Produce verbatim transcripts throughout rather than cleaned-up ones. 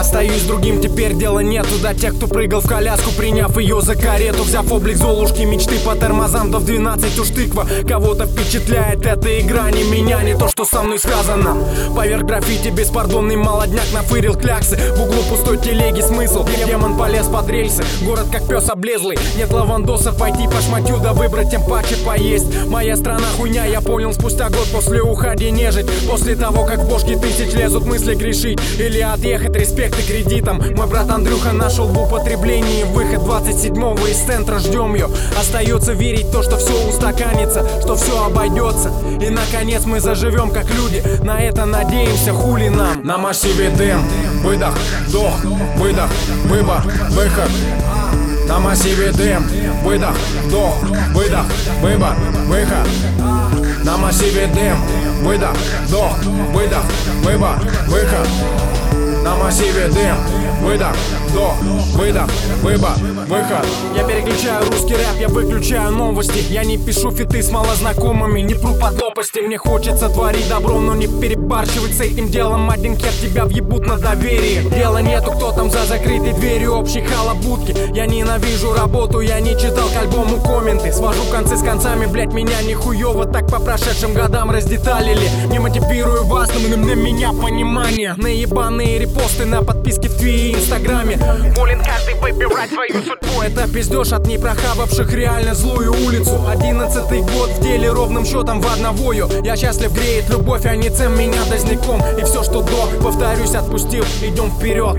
остаюсь другим, теперь дела нету. До тех, кто прыгал в коляску, приняв ее за карету. Взяв облик Золушки, мечты по тормозам, да в двенадцать уж тыква. Кого-то впечатляет эта игра, не меня, не то, что со мной связано. Поверх граффити беспардонный молодняк нафырил кляксы. В углу пустой телеги смысл, демон полез под рельсы. Город как пес облезлый, нет лавандоса. Пойти по шматью, да выбрать тем паче поесть. Моя страна хуйня, я понял спустя год после уходи нежить. После того, как в бошки тысяч лезут мысли грешить или отъехать, респект и кредитом. Мой брат Андрюха нашел в употреблении выход. Двадцать седьмого из центра ждем ее. Остается верить в то, что все устаканится, что все обойдется, и наконец мы заживем как люди. На это надеемся, хули нам. На массиве дым, выдох, вдох, выдох, выбор, выход. На массиве дым, выдох, вдох, выдох, выбор, выход. На массиве дым, выдох, вдох, выдох, выбор, выход. На массиве дым, выдох, вдох, выдох, выбор, выход. Я переключаю русский рэп, я выключаю новости. Я не пишу фиты с малознакомыми, не пру под лопасти. Мне хочется творить добро, но не перебарщивать с этим делом. Один хер тебя въебут на доверие. Дела нету, кто там за закрытой дверью общей халабудки. Я ненавижу работу, я не читал к альбому комменты. Свожу концы с концами, блять, меня нихуёво так по прошедшим годам раздеталили. Не мотивирую вас, но на меня понимание. Наебанные репосты на подписке в Твиттере и Инстаграме. Волен каждый выбирать свою судьбу. Это пиздёж от непрохававших реально злую улицу. Одиннадцатый год в деле ровным счетом в одновою. Я счастлив, греет любовь, а не цем меня дозняком. И все, что до, повторюсь, отпустил. Идем вперед,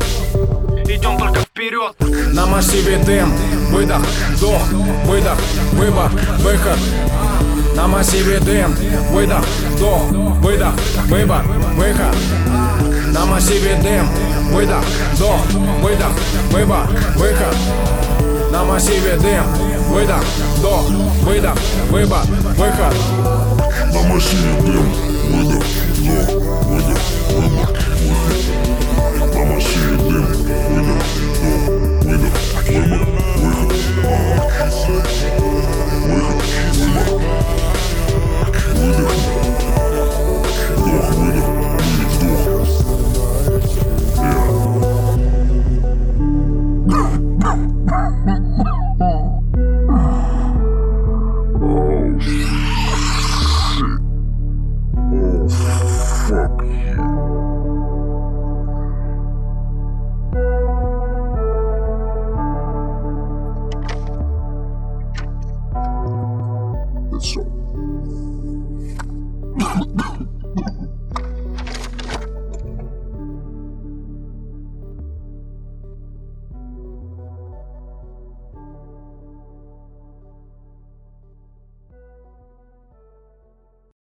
идем только вперед. На массиве дым, выдох, вдох, выдох, выбор, выход. На массиве дым, выдох, вдох, выдох, выбор, выход. На массиве дым, выдох, вдох, выдох, выбор, выход. На массиве дым, выдох, вдох, выдох, выбор, выход. На массиве дым, выдох, вдох, выдох, выбор, выход. На массиве дым, выдох, вдох, выдох, выбор, выход. Выход, выбор. Выдох, вдох, выдох, выдох, вдох. So